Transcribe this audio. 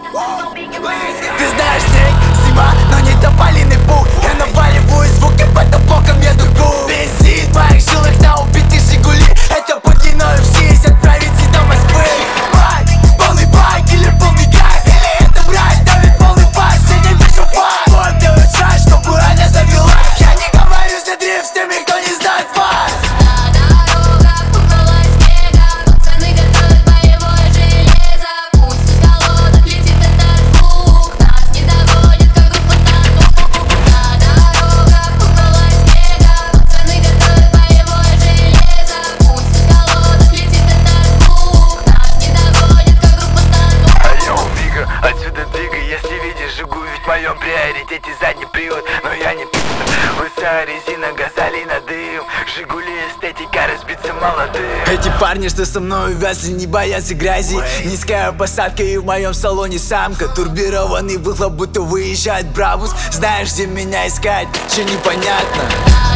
Ты знаешь, снег, зима, но не тополиный пух. Я наваливаю звуки, поэтому боком я дугу. Бензин в моих жилах на убитый Жигули. Это путь длиною в жизнь, отправить до Москвы. Байк, полный байк или полный газ. Или это мразь давит полный фарш, я не вижу фар. Вот делают шаг, чтобы она завелась. Я не говорю за дрифт с теми, кто не знает фар. В моем приоритете задний привод, но я не лысая резина, газолина, дым. Жигули, эстетика, разбиться молодым. Эти парни, что со мной увязли, не боятся грязи. Низкая посадка и в моем салоне самка. Турбированный выхлоп, будто выезжает Брабус. Знаешь, где меня искать, че непонятно.